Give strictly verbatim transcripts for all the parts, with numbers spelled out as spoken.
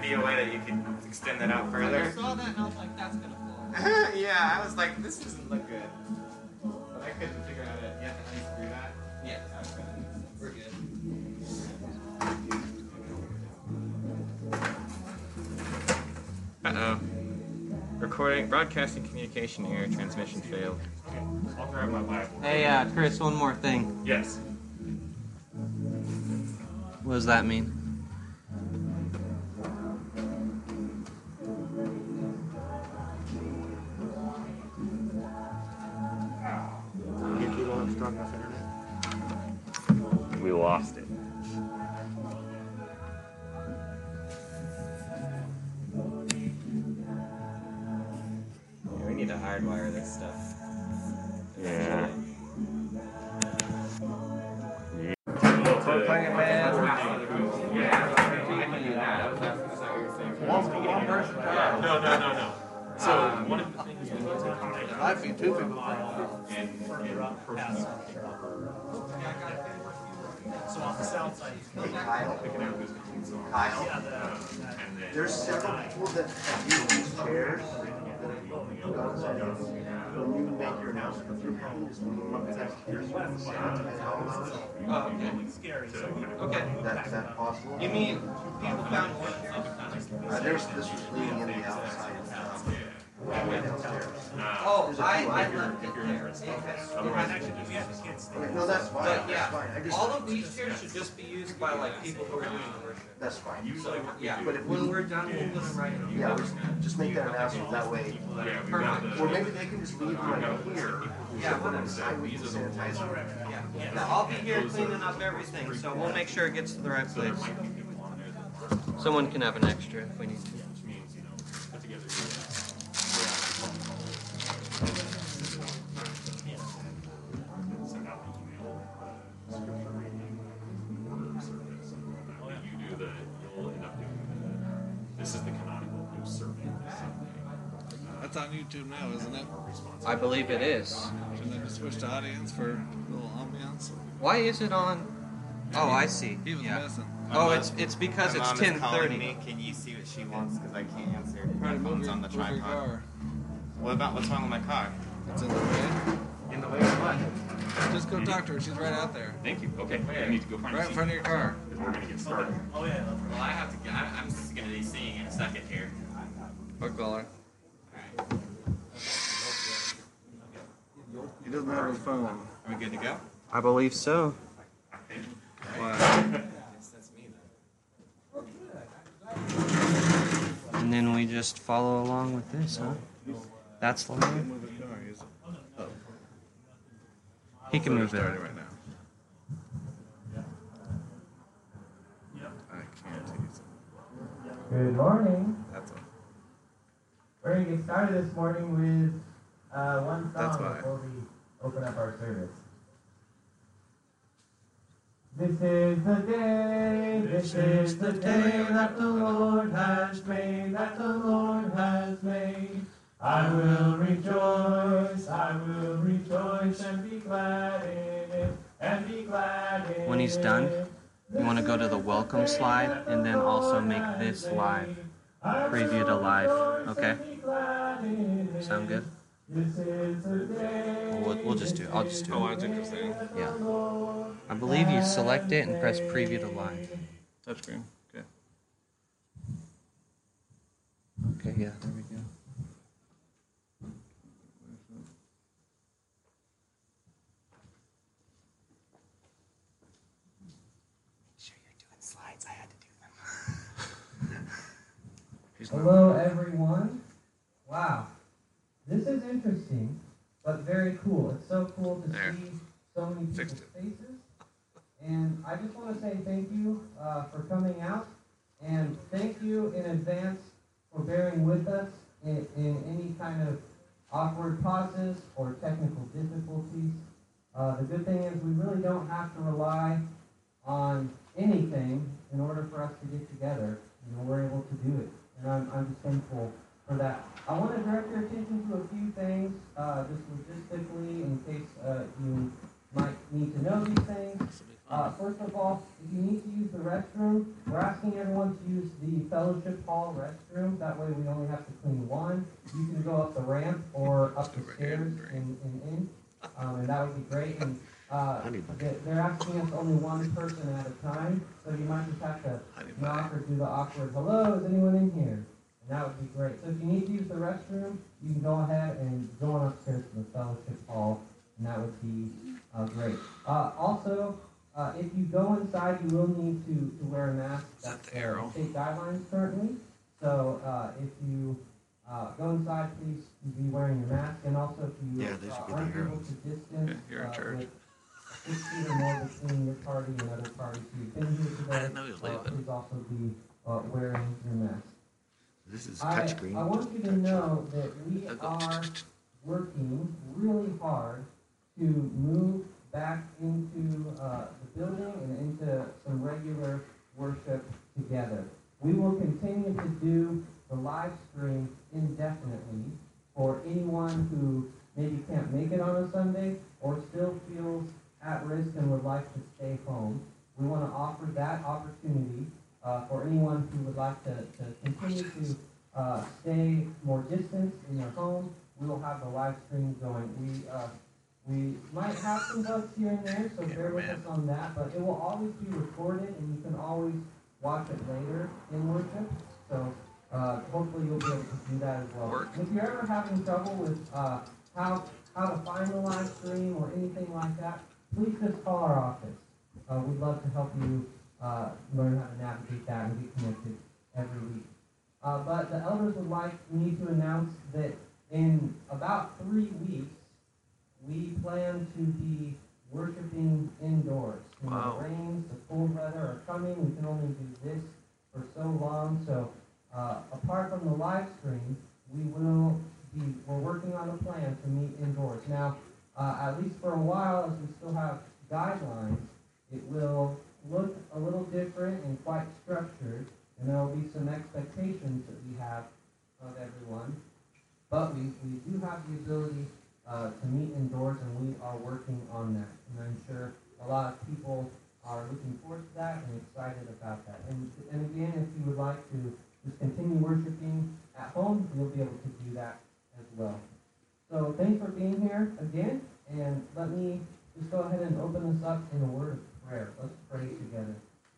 be a way that you could extend that out further? I saw that and I was like, that's gonna fall. Yeah, I was like, this doesn't look good. But I couldn't figure out it. You have to unscrew that? Yeah. We're good. Uh-oh. Recording, broadcasting communication error, transmission failed. Okay, I'll grab my Bible. Hey, uh, Chris, one more thing. Yes. What does that mean? You don't have strong enough internet? We lost it. Yeah, we need to hardwire this stuff. Yeah. We're playing a band. One person. No, no, no, no. So one of the things we need to accommodate I'd be two people. and and person So on the south side, Hey, Kyle. picking out who's between songs. Kyle. yeah, the, And then There's several people that have used these chairs. When you make your announcement, you can just look at your sound and how Oh, okay. scary. So Okay. That's that possible? You mean people found one? Uh, there's this was leading in the outside. Um, way downstairs. Oh, I, I left it there. It has, it has, we have the kids stay. Okay, no, that's fine. but That's yeah, fine. I just, all of these chairs should just be used by like people who are doing the worship. that's fine. So, yeah, But if when we- we're done, we'll put them right in. Yeah, just, just make that announcement that way. yeah, we got the Or maybe they can just leave right here. Yeah, whatever. Sign with the sanitizer. Yeah. Yeah, I'll be here cleaning up everything, so we'll make sure it gets to the right place. Someone can have an extra if we need to. which means, you know, put together send out the email, uh, scripture reading, order of service, and all that. But you do the, you'll end up doing the, this is the canonical news sermon this Sunday. That's on YouTube now, isn't it? I believe it is. Shouldn't I just switch to audience for a little ambiance? Why is it on? Oh, I see. He was Yeah. missing. Oh, it's it's because My it's mom is ten calling thirty. me. Can you see what she wants? Because I can't answer. Try My to move phone's your, on the move your tripod. car. What about what's wrong with my car? It's in the way. In the way of what? Just go talk to her. She's right out there. Thank you. Okay, I need to go find Right a in seat. front of your car. We're gonna get started. Oh yeah. Well, I have to. Get, I, I'm just gonna be seeing in a second here. Or call her. He doesn't have a phone. Are we good to go? I believe so. Why? Yes, that's me then. And then we just follow along with this, huh? That's the line. Move his car. He's, oh. He can move it. Starting right now. I can't use it. Good morning. That's all. We're going to get started this morning with uh, one That's song why. before we open up our service. This is the day, this is the day that the Lord has made, that the Lord has made. I will rejoice, I will rejoice and be glad in it, and be glad in it. When he's done, you want to go to the welcome slide and then also make this live. Preview to live, okay? Sound good? This is the day. We'll, we'll just do it. I'll just do Oh, it. I think you're saying. Yeah. I believe you select it and press preview to live. Touchscreen. Okay. Okay, yeah, there we go. Sure, you're doing slides. I had to do them. He's not. Hello, everyone. Wow. This is interesting, but very cool. It's so cool to There. see so many people's Fixed it. faces. And I just want to say thank you uh, for coming out, and thank you in advance for bearing with us in, in any kind of awkward pauses or technical difficulties. Uh, the good thing is we really don't have to rely on anything in order for us to get together. You know, we're able to do it, and I'm, I'm just thankful for that. I want to direct your attention to a few things, uh, just logistically, in case uh, you might need to know these things. Uh, first of all, if you need to use the restroom, we're asking everyone to use the fellowship hall restroom. That way we only have to clean one. You can go up the ramp or up the stairs and, and in, um, and that would be great. And uh, they- they're asking us only one person at a time, so you might just have to knock or do the awkward, hello, is anyone in here? And that would be great. So if you need to use the restroom, you can go ahead and go on upstairs to the fellowship hall, and that would be uh, great. Uh, also, uh, if you go inside, you will need to, to wear a mask. That's the arrow. State guidelines currently. So uh, if you uh, go inside, please be wearing your mask. And also, if you Yeah, they should uh, be the aren't able arrows. to distance Okay, you're in uh, charge. with six feet or more between your party and other parties who've been here today, I didn't know he was uh, leaving. please also be uh, wearing your mask. This is I, touchscreen. I want you to know that we I'll go. are working really hard to move back into uh, the building and into some regular worship together. We will continue to do the live stream indefinitely for anyone who maybe can't make it on a Sunday or still feels at risk and would like to stay home. We want to offer that opportunity uh, for anyone who would like to, to continue to uh, stay more distanced in their home. We will have the live stream going. We uh, we might have some bugs here and there, so bear with us on that, but it will always be recorded, and you can always watch it later in worship. So uh, hopefully you'll be able to do that as well. Work. If you're ever having trouble with uh, how how to find the live stream or anything like that, please just call our office. Uh, we'd love to help you uh, learn how to navigate that and get connected every week. Uh, but the elders would like me to announce that in about three weeks, we plan to be worshiping indoors. You know, Wow. the rains, the cold weather are coming. We can only do this for so long. So uh, apart from the live stream, we will be, we're working on a plan to meet indoors. Now, uh, at least for a while, as we still have guidelines, it will look a little different and quite structured, and there will be some expectations that we have of everyone. But we, we do have the ability uh, to meet indoors, and we are working on that. And I'm sure a lot of people are looking forward to that and excited about that. And, and again, if you would like to just continue worshiping at home, you'll be able to do that as well. So thanks for being here again, and let me just go ahead and open this up in a word of prayer. Let's pray together.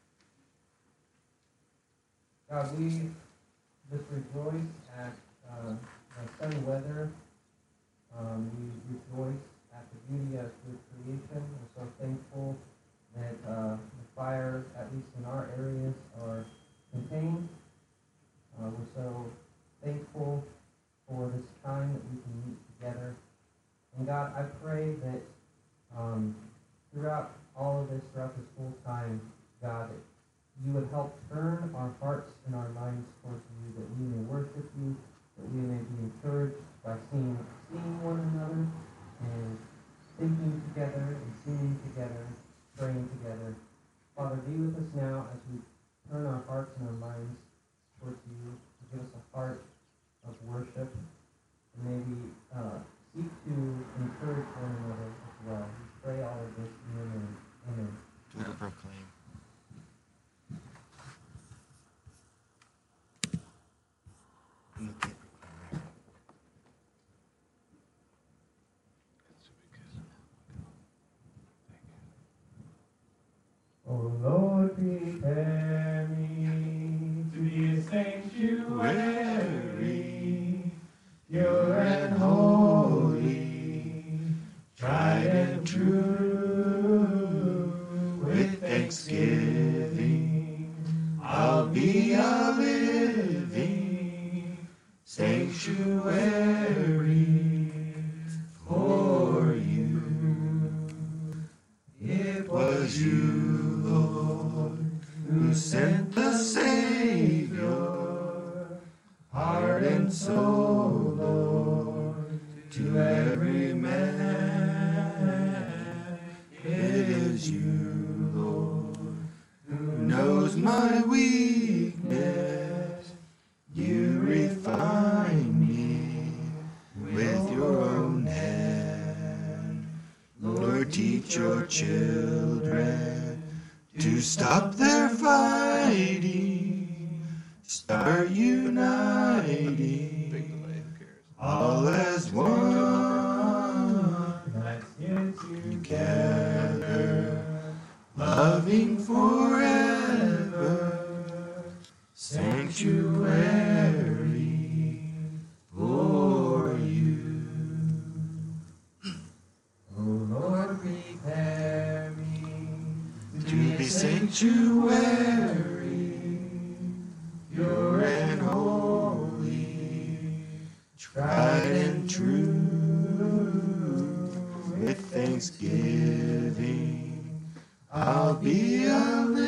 God, we just rejoice at uh, the sunny weather. Um, we rejoice at the beauty of your creation. We're so thankful that uh, the fires, at least in our areas, are contained. Uh, we're so thankful for this time that we can meet together. And God, I pray that um, throughout all of this, throughout this whole time, God, that you would help turn our hearts and our minds towards you, that we may worship you, that we may be encouraged by seeing, seeing one another and thinking together and singing together, praying together. Father, be with us now as we turn our hearts and our minds towards you. Give us a heart of worship, and may we uh, seek to encourage one another as well. We pray all of this in your name. Amen. Do the proclaim. You can't proclaim there. O Lord, prepare me to be a sanctuary, pure and holy, tried and true. With thanksgiving, I'll be a living sanctuary for you. It was you, Lord, who sent the Savior, heart and soul, Lord, to every man. It is you, Lord, who knows my weakness. You refine me with your own hand. Lord, teach your children to stop their fighting, are uniting Big delay. Who cares? all as one together, loving forever, sanctuary for you. Oh Lord, prepare me To be sanctuary, pure and holy, tried and true, with thanksgiving, I'll be a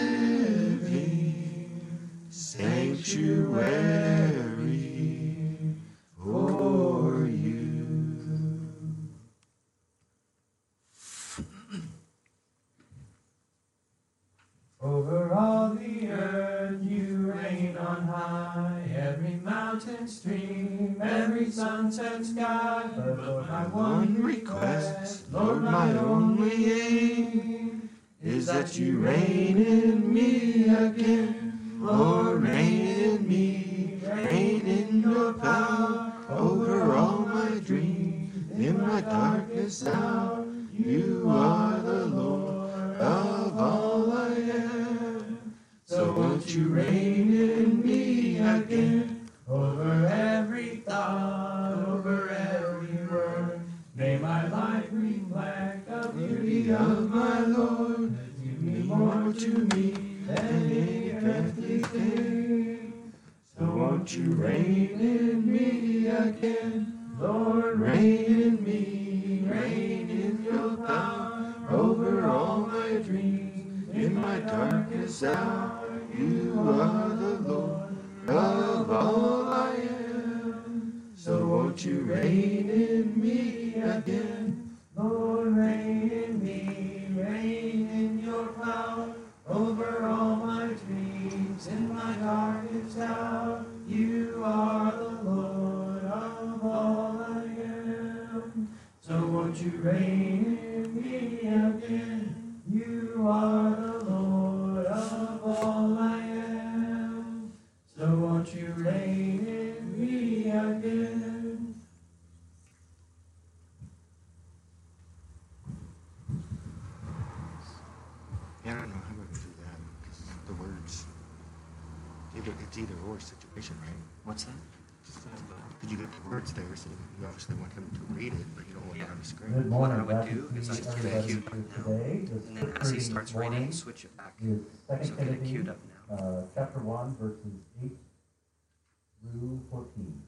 living sanctuary for you. Over all the earth you reign on high, every mountain stream, every sunset sky. But Lord, my One request, Lord, my only aim, is that you reign in me again. Lord, reign in me, reign in your power, over all my dreams, in my darkest hour. You are the Lord of all I am. So won't you reign in me again, over every thought, over every word. May my life reflect the beauty of my Lord. You mean more to me than any earthly thing. So won't you reign in me again, Lord, reign in me, reign in your power, over all my dreams, in my darkest hour. You are the Lord of all I am. So won't you reign in me again, Lord, reign in me, reign in your power, over all my dreams, in my darkest hour. You are the Lord of all I am. So won't you reign in me again? You are the Lord of all I am. So won't you reign in me again? Yeah, I don't know how we're gonna do that, because the words, either, it's either or situation, right? What's that? Because you get the words there, so you obviously want him to read it, but you don't want it on the screen. Good What morning. I would Glad do to is see I'd get it everybody queued up here now, today. The and then scripture as he reading starts this morning reading, switch it back. is Second So get it Timothy, queued up now. uh, chapter one, verses eight through fourteen.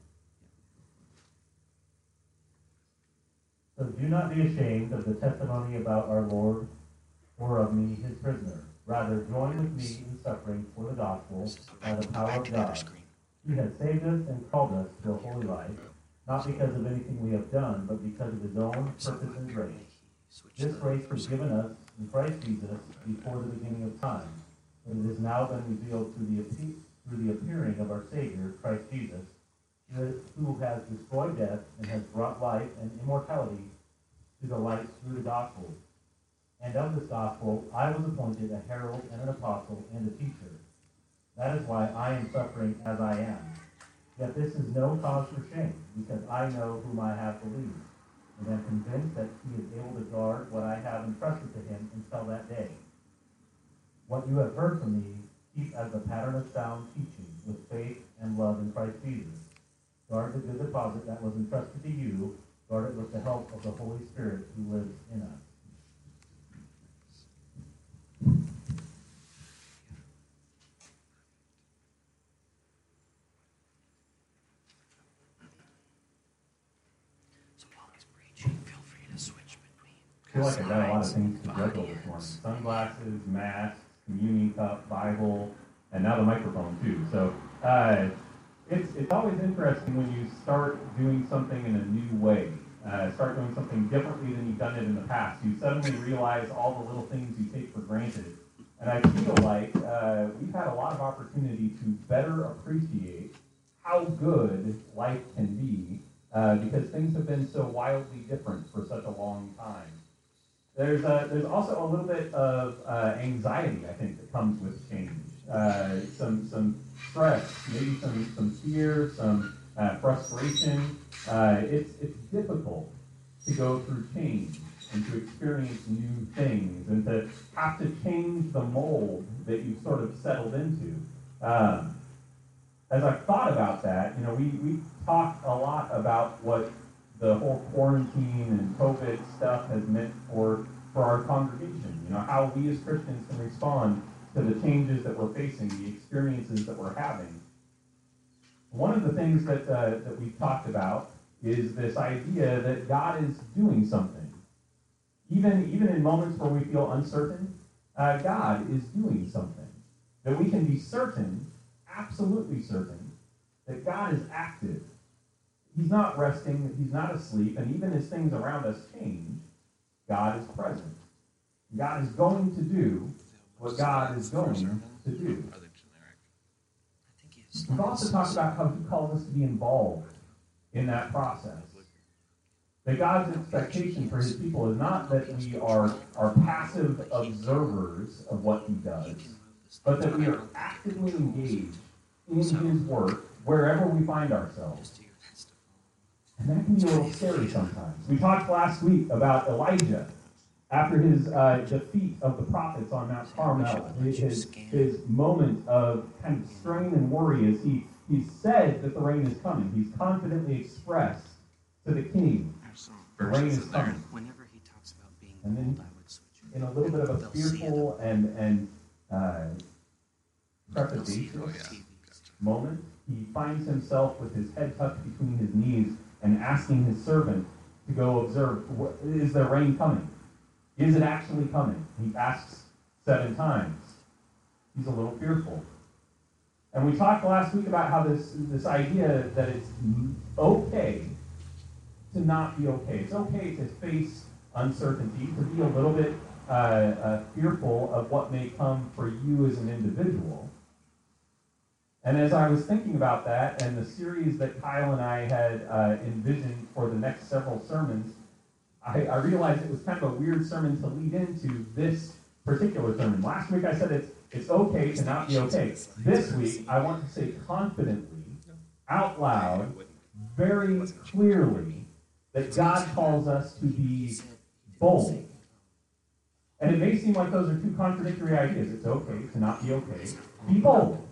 So do not be ashamed of the testimony about our Lord or of me, his prisoner. Rather, join with me in suffering for the gospel by the power Back of to the other God. screen. He has saved us and called us to a holy life, not because of anything we have done, but because of his own So purpose and grace. switch This the grace was person. given us in Christ Jesus before the beginning of time, but it has now been revealed through the, appe- through the appearing of our Savior, Christ Jesus, who has destroyed death and has brought life and immortality to the light through the gospel. And of this gospel I was appointed a herald and an apostle and a teacher. That is why I am suffering as I am. Yet this is no cause for shame, because I know whom I have believed, and am convinced that he is able to guard what I have entrusted to him until that day. What you have heard from me, keep as a pattern of sound teaching, with faith and love in Christ Jesus. Guard the good deposit that was entrusted to you. Guard it with the help of the Holy Spirit who lives in us. So while he's preaching, feel free to switch between. I feel like I got a lot of slides things to and juggle this morning. audience. Sunglasses, masks, communion cup, Bible, and now the microphone too. So uh, it's it's always interesting when you start doing something in a new way. Uh, start doing something differently than you've done it in the past. You suddenly realize all the little things you take for granted. And I feel like uh, we've had a lot of opportunity to better appreciate how good life can be uh, because things have been so wildly different for such a long time. There's a, there's also a little bit of uh, anxiety, I think, that comes with change. uh, some some stress, maybe some some fear, some uh, frustration. Uh, it's it's difficult to go through change and to experience new things and to have to change the mold that you've sort of settled into. Um, as I've thought about that, you know, we we talked a lot about what the whole quarantine and COVID stuff has meant for for our congregation. You know, how we as Christians can respond to the changes that we're facing, the experiences that we're having. One of the things that uh, that we've talked about is this idea that God is doing something. Even, even in moments where we feel uncertain, uh, God is doing something. That we can be certain, absolutely certain, that God is active. He's not resting, he's not asleep, and even as things around us change, God is present. God is going to do what God is going to do. We've also talked about how he calls us to be involved in that process. That God's expectation for his people is not that we are, are passive observers of what he does, but that we are actively engaged in his work wherever we find ourselves. And that can be a little scary sometimes. We talked last week about Elijah after his uh, defeat of the prophets on Mount Carmel, his, his moment of kind of strain and worry as he, he said that the rain is coming. He's confidently expressed to the king, the rain is coming. Whenever he talks about being and then, bold, I would switch it. in a little bit of a fearful and, and uh, trepidatious moment, he finds himself with his head tucked between his knees and asking his servant to go observe, is there rain coming? Is it actually coming? He asks seven times. He's a little fearful. And we talked last week about how this, this idea that it's okay to not be okay. It's okay to face uncertainty, to be a little bit uh, uh, fearful of what may come for you as an individual. And as I was thinking about that and the series that Kyle and I had uh, envisioned for the next several sermons, I, I realized it was kind of a weird sermon to lead into this particular sermon. Last week I said it's, it's okay to not be okay. This week I want to say confidently, out loud, very clearly, that God calls us to be bold. And it may seem like those are two contradictory ideas. It's okay to not be okay. Be bold.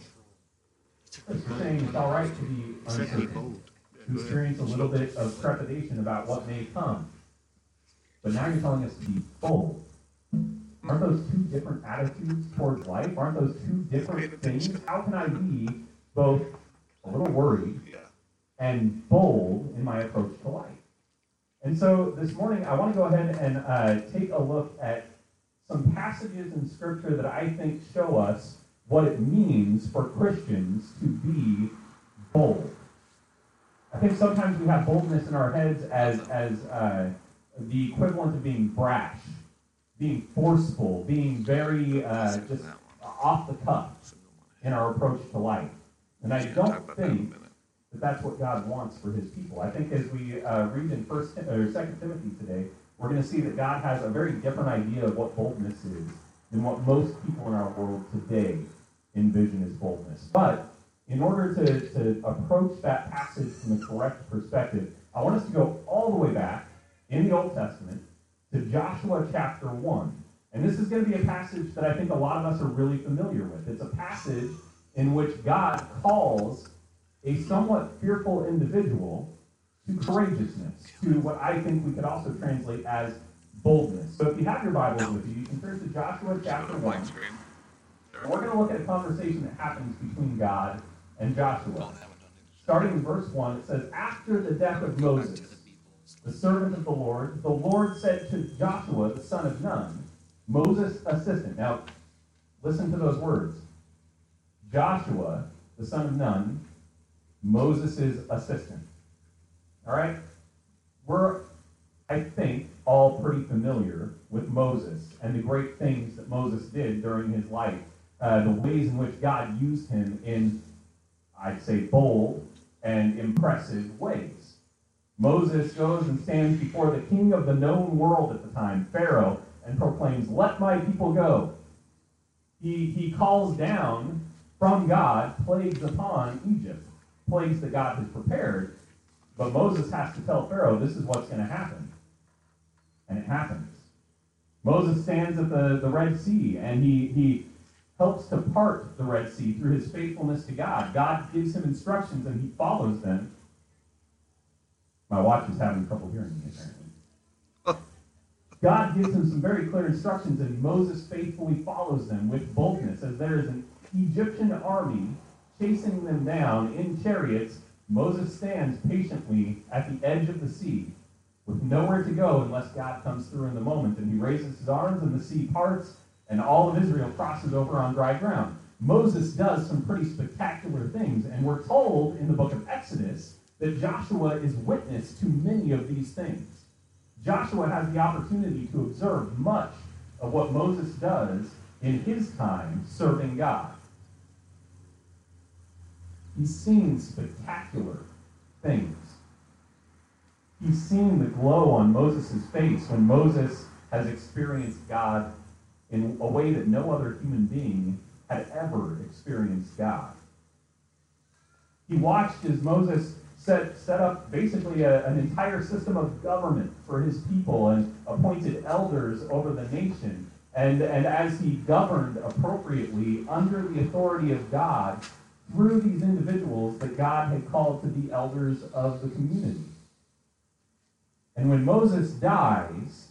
It's saying it's all right to be uncertain, to experience a little bit of trepidation about what may come. But now you're telling us to be bold. Aren't those two different attitudes towards life? Aren't those two different things? How can I be both a little worried and bold in my approach to life? And so this morning, I want to go ahead and uh, take a look at some passages in Scripture that I think show us what it means for Christians to be bold. I think sometimes we have boldness in our heads as, as uh, the equivalent of being brash, being forceful, being very uh, just off the cuff in our approach to life. And I don't think that that's what God wants for his people. I think as we uh, read in First or Second Timothy today, we're going to see that God has a very different idea of what boldness is than what most people in our world today envision as boldness. But in order to, to approach that passage from the correct perspective, I want us to go all the way back in the Old Testament to Joshua chapter one. And this is going to be a passage that I think a lot of us are really familiar with. It's a passage in which God calls a somewhat fearful individual to courageousness, to what I think we could also translate as boldness. So if you have your Bibles with you, you can turn to Joshua chapter one. And we're going to look at a conversation that happens between God and Joshua. Starting in verse one, it says, after the death of Moses, the servant of the Lord, the Lord said to Joshua, the son of Nun, Moses' assistant. Now, listen to those words. Joshua, the son of Nun, Moses' assistant. All right? We're, I think, all pretty familiar with Moses and the great things that Moses did during his life, uh, the ways in which God used him in, I'd say, bold and impressive ways. Moses goes and stands before the king of the known world at the time, Pharaoh, and proclaims, "Let my people go." He, he calls down from God plagues upon Egypt, plagues that God has prepared. But Moses has to tell Pharaoh, this is what's going to happen. And it happens. Moses stands at the, the Red Sea, and he, he helps to part the Red Sea through his faithfulness to God. God gives him instructions, and he follows them. My watch is having trouble hearing me, apparently. God gives him some very clear instructions, and Moses faithfully follows them with boldness, as there is an Egyptian army chasing them down in chariots. Moses stands patiently at the edge of the sea, with nowhere to go unless God comes through in the moment, and he raises his arms, and the sea parts, and all of Israel crosses over on dry ground. Moses does some pretty spectacular things, and we're told in the book of Exodus that Joshua is witness to many of these things. Joshua has the opportunity to observe much of what Moses does in his time serving God. He's seen spectacular things. He's seen the glow on Moses' face when Moses has experienced God in a way that no other human being had ever experienced God. He watched as Moses set, set up basically a, an entire system of government for his people and appointed elders over the nation. And, and as he governed appropriately under the authority of God through these individuals that God had called to be elders of the community. And when Moses dies,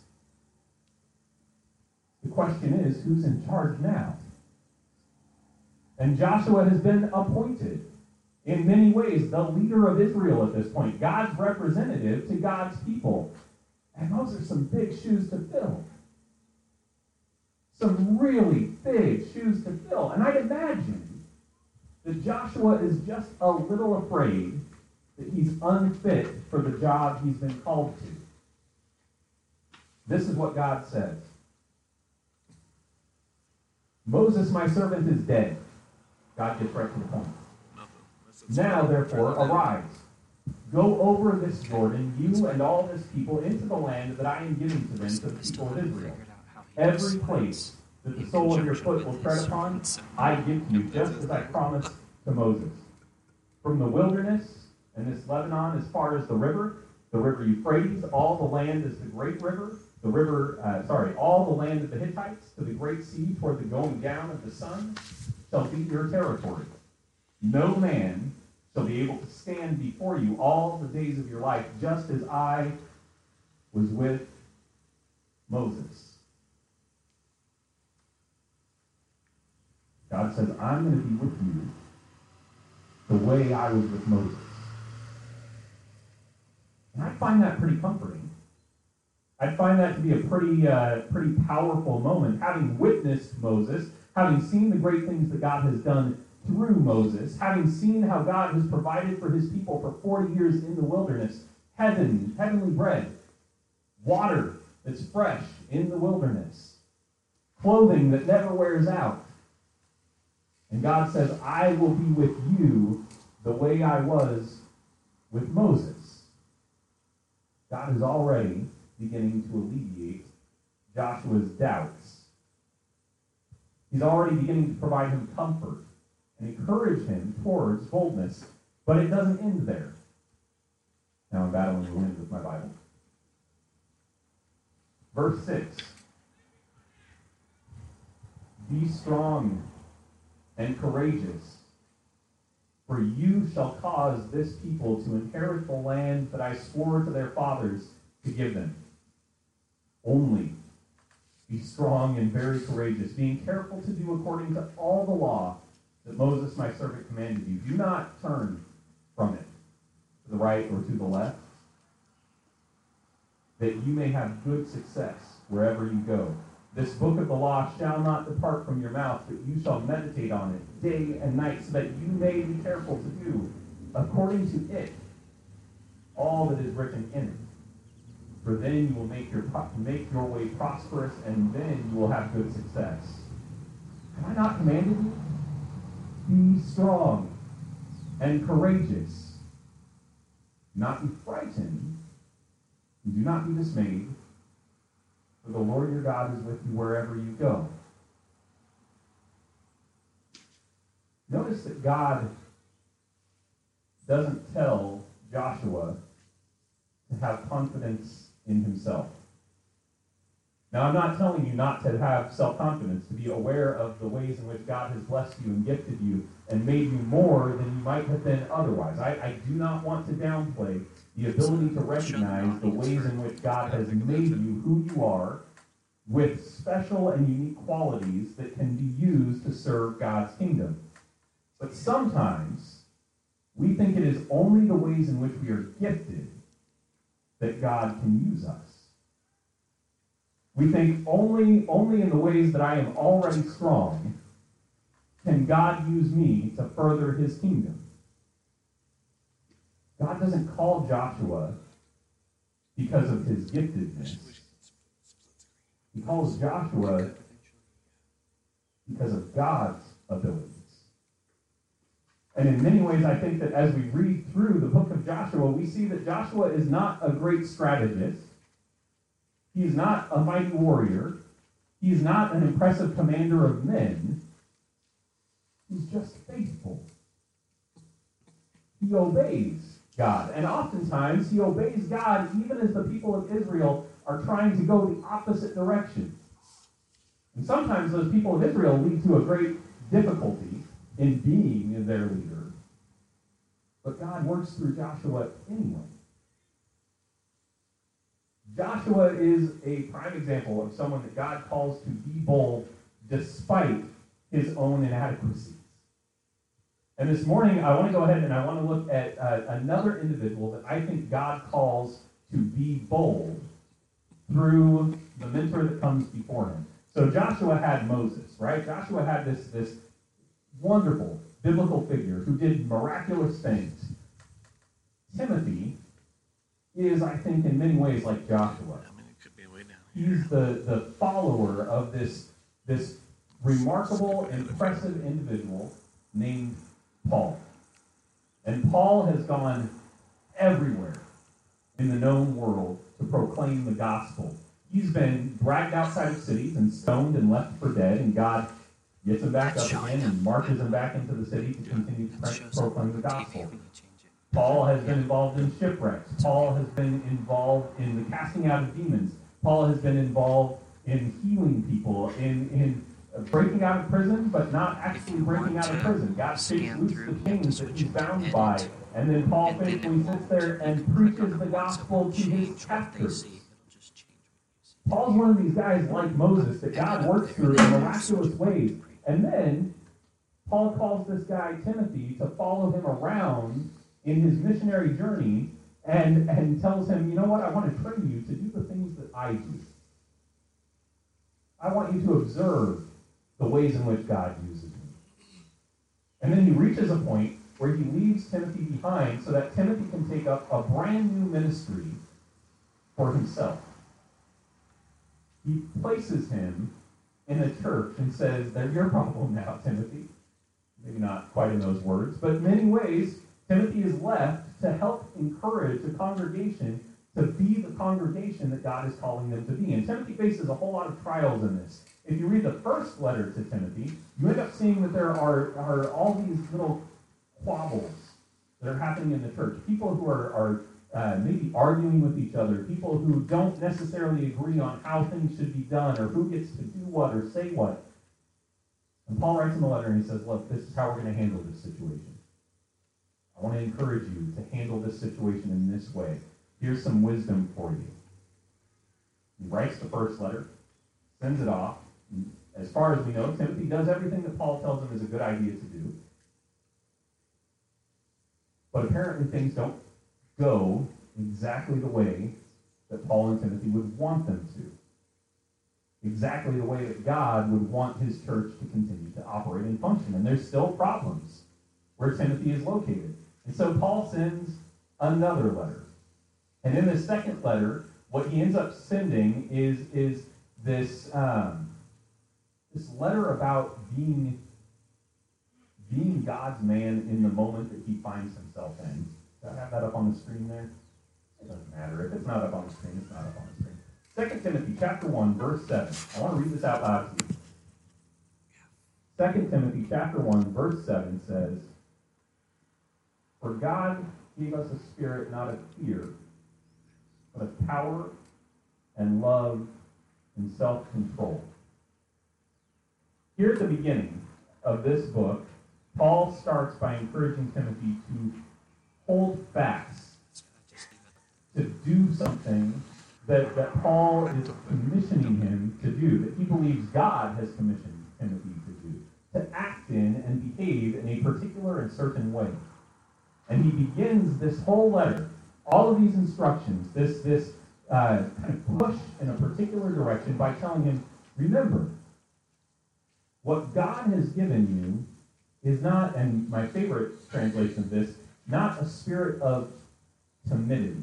the question is, who's in charge now? And Joshua has been appointed, in many ways, the leader of Israel at this point, God's representative to God's people. And those are some big shoes to fill. Some really big shoes to fill. And I'd imagine that Joshua is just a little afraid that he's unfit for the job he's been called to. This is what God says. Moses, my servant, is dead. God gets right to the point. Now, therefore, arise. Go over this Jordan, you and all this people, into the land that I am giving to them, to the people of Israel. Every place that the sole of your foot will tread upon, I give to you, just as I promised to Moses. From the wilderness and this Lebanon as far as the river, the river Euphrates, all the land is the great river, the river, uh, sorry, all the land of the Hittites, to the great sea toward the going down of the sun, shall be your territory. No man shall be able to stand before you all the days of your life, just as I was with Moses. God says, I'm going to be with you the way I was with Moses. And I find that pretty comforting. I find that to be a pretty, uh, pretty powerful moment, having witnessed Moses, having seen the great things that God has done through Moses, having seen how God has provided for his people for forty years in the wilderness, heaven, heavenly bread, water that's fresh in the wilderness, clothing that never wears out. And God says, I will be with you the way I was with Moses. God is already beginning to alleviate Joshua's doubts. He's already beginning to provide him comfort and encourage him towards boldness, but it doesn't end there. Now I'm battling the wind with my Bible. Verse six. Be strong and courageous, for you shall cause this people to inherit the land that I swore to their fathers to give them. Only be strong and very courageous, being careful to do according to all the law that Moses my servant commanded you. Do not turn from it to the right or to the left, that you may have good success wherever you go. This book of the law shall not depart from your mouth, but you shall meditate on it day and night, so that you may be careful to do according to it all that is written in it. For then you will make your make your way prosperous, and then you will have good success. Have I not commanded you? Be strong and courageous. Do not be frightened, and do not be dismayed, for the Lord your God is with you wherever you go. notice that God doesn't tell Joshua to have confidence in himself. Now, I'm not telling you not to have self-confidence, to be aware of the ways in which God has blessed you and gifted you and made you more than you might have been otherwise. I, I do not want to downplay the ability to recognize the ways in which God has made you who you are with special and unique qualities that can be used to serve God's kingdom. But sometimes we think it is only the ways in which we are gifted that God can use us. We think only, only in the ways that I am already strong can God use me to further his kingdom. God doesn't call Joshua because of his giftedness. He calls Joshua because of God's abilities. And in many ways, I think that as we read through the book of Joshua, we see that Joshua is not a great strategist. He is not a mighty warrior. He is not an impressive commander of men. He's just faithful. He obeys God. And oftentimes, he obeys God even as the people of Israel are trying to go the opposite direction. And sometimes those people of Israel lead to a great difficulty in being their leader. But God works through Joshua anyway. Joshua is a prime example of someone that God calls to be bold despite his own inadequacies. And this morning, I want to go ahead and I want to look at uh, another individual that I think God calls to be bold through the mentor that comes before him. So Joshua had Moses, right? Joshua had this, this wonderful biblical figure who did miraculous things. Timothy is, I think, in many ways like Joshua. I mean, it could be way down here. He's the, the follower of this, this remarkable, impressive individual named Paul. And Paul has gone everywhere in the known world to proclaim the gospel. He's been dragged outside of cities and stoned and left for dead, and God gets him back up again and marches him back into the city to continue to pro- proclaim the gospel. Paul has been involved in shipwrecks. Paul has been involved in the casting out of demons. Paul has been involved in healing people, in, in breaking out of prison, but not actually breaking out of prison. God shakes loose the chains that he's bound by, and then Paul faithfully sits there and preaches the gospel to his captors. Paul's one of these guys like Moses that God works through in miraculous ways. And then Paul calls this guy Timothy to follow him around in his missionary journey and, and tells him, you know what, I want to train you to do the things that I do. I want you to observe the ways in which God uses me. And then he reaches a point where he leaves Timothy behind so that Timothy can take up a brand new ministry for himself. He places him in a church and says, they're your problem now, Timothy. Maybe not quite in those words, but in many ways, Timothy is left to help encourage the congregation to be the congregation that God is calling them to be. And Timothy faces a whole lot of trials in this. If you read the first letter to Timothy, you end up seeing that there are, are all these little squabbles that are happening in the church. People who are, are uh, maybe arguing with each other. People who don't necessarily agree on how things should be done or who gets to do what or say what. And Paul writes in the letter and he says, look, this is how we're going to handle this situation. I want to encourage you to handle this situation in this way. Here's some wisdom for you. He writes the first letter, sends it off. As far as we know, Timothy does everything that Paul tells him is a good idea to do. But apparently things don't go exactly the way that Paul and Timothy would want them to. Exactly the way that God would want his church to continue to operate and function. And there's still problems where Timothy is located. And so Paul sends another letter. And in the second letter, what he ends up sending is, is this, um, this letter about being, being God's man in the moment that he finds himself in. Do I have that up on the screen there? It doesn't matter. If it's not up on the screen, it's not up on the screen. Second Timothy chapter one, verse seven. I want to read this out loud to you. Second Timothy chapter one, verse seven says, "For God gave us a spirit not of fear, but of power and love and self-control." Here at the beginning of this book, Paul starts by encouraging Timothy to hold fast, to do something that, that Paul is commissioning him to do, that he believes God has commissioned Timothy to do, to act in and behave in a particular and certain way. And he begins this whole letter, all of these instructions, this, this uh, kind of push in a particular direction by telling him, remember, what God has given you is not, and my favorite translation of this, not a spirit of timidity.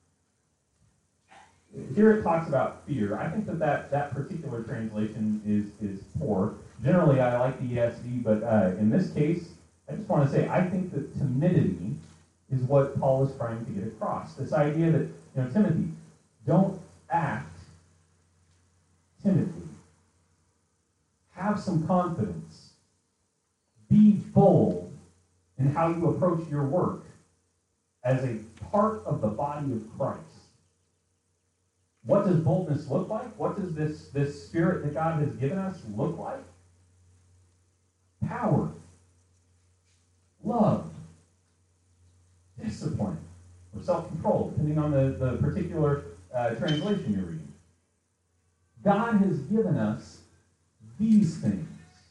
Here it talks about fear. I think that that, that particular translation is, is poor. Generally, I like the E S V, but uh, in this case, I just want to say, I think that timidity is what Paul is trying to get across. This idea that, you know, Timothy, don't act timidly. Have some confidence. Be bold in how you approach your work as a part of the body of Christ. What does boldness look like? What does this, this spirit that God has given us look like? Power, love, discipline, or self-control, depending on the, the particular uh, translation you're reading. God has given us these things.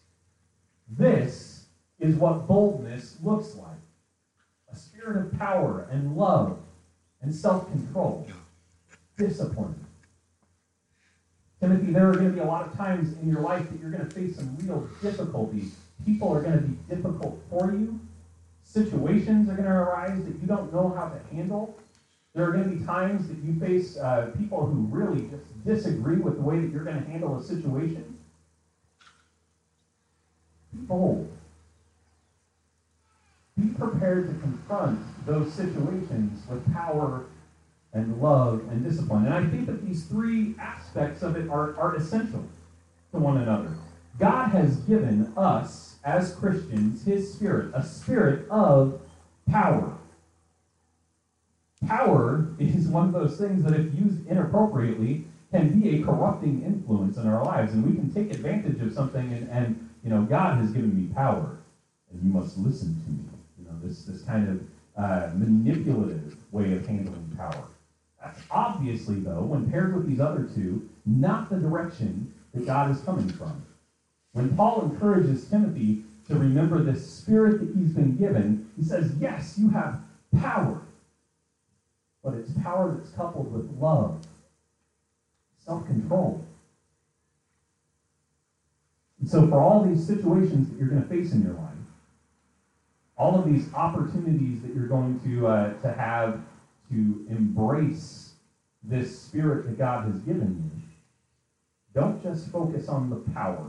This is what boldness looks like. A spirit of power and love and self-control. Discipline. Timothy, there are going to be a lot of times in your life that you're going to face some real difficulties. People are going to be difficult for you. Situations are going to arise that you don't know how to handle. There are going to be times that you face uh, people who really just disagree with the way that you're going to handle a situation. Be bold. Be prepared to confront those situations with power and love and discipline. And I think that these three aspects of it are, are essential to one another. God has given us, as Christians, his spirit, a spirit of power. Power is one of those things that, if used inappropriately, can be a corrupting influence in our lives. And we can take advantage of something and, and you know, God has given me power, and you must listen to me. You know, this, this kind of uh, manipulative way of handling power. That's obviously, though, when paired with these other two, not the direction that God is coming from. When Paul encourages Timothy to remember this spirit that he's been given, he says, yes, you have power, but it's power that's coupled with love, self-control. And so for all these situations that you're going to face in your life, all of these opportunities that you're going to, uh, to have to embrace this spirit that God has given you, don't just focus on the power.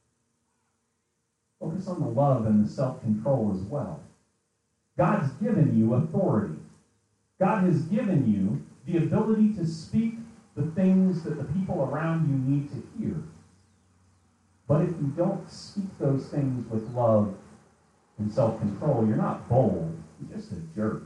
Focus on the love and the self-control as well. God's given you authority. God has given you the ability to speak the things that the people around you need to hear. But if you don't speak those things with love and self-control, you're not bold. You're just a jerk.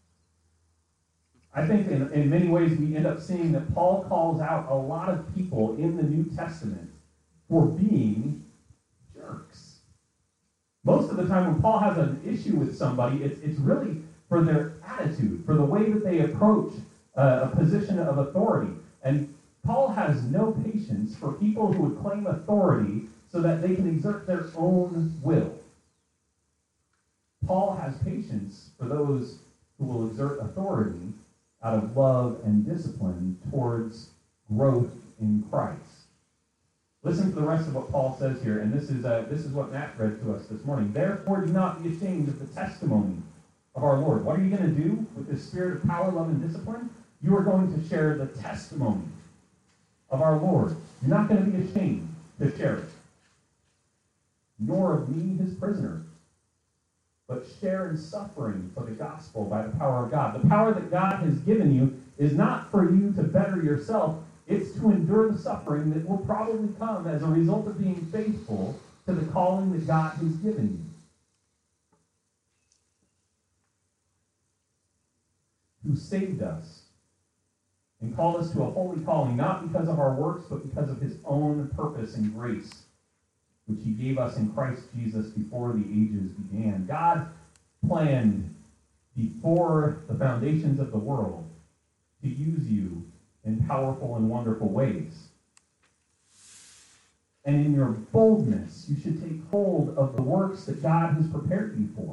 I think in, in many ways we end up seeing that Paul calls out a lot of people in the New Testament for being jerks. Most of the time when Paul has an issue with somebody, it's, it's really for their attitude, for the way that they approach uh, a position of authority. And Paul has no patience for people who would claim authority so that they can exert their own will. Paul has patience for those who will exert authority out of love and discipline towards growth in Christ. Listen to the rest of what Paul says here, and this is uh, this is what Matt read to us this morning. Therefore, do not be ashamed of the testimony of our Lord. What are you going to do with this spirit of power, love, and discipline? You are going to share the testimony of our Lord. You're not going to be ashamed to share it. Nor of me, his prisoner, but share in suffering for the gospel by the power of God. The power that God has given you is not for you to better yourself. It's to endure the suffering that will probably come as a result of being faithful to to the calling that God has given you, who saved us and called us to a holy calling, not because of our works, but because of his own purpose and grace, which he gave us in Christ Jesus before the ages began. God planned before the foundations of the world to use you in powerful and wonderful ways. And in your boldness, you should take hold of the works that God has prepared you for.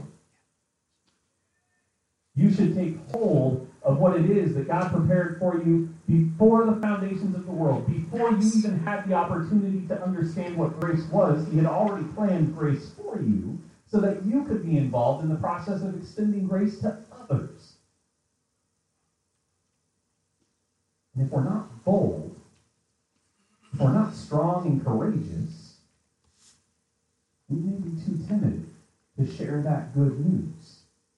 You should take hold of what it is that God prepared for you before the foundations of the world, before you even had the opportunity to understand what grace was. He had already planned grace for you so that you could be involved in the process of extending grace to others. And if we're not bold, if we're not strong and courageous, we may be too timid to share that good news.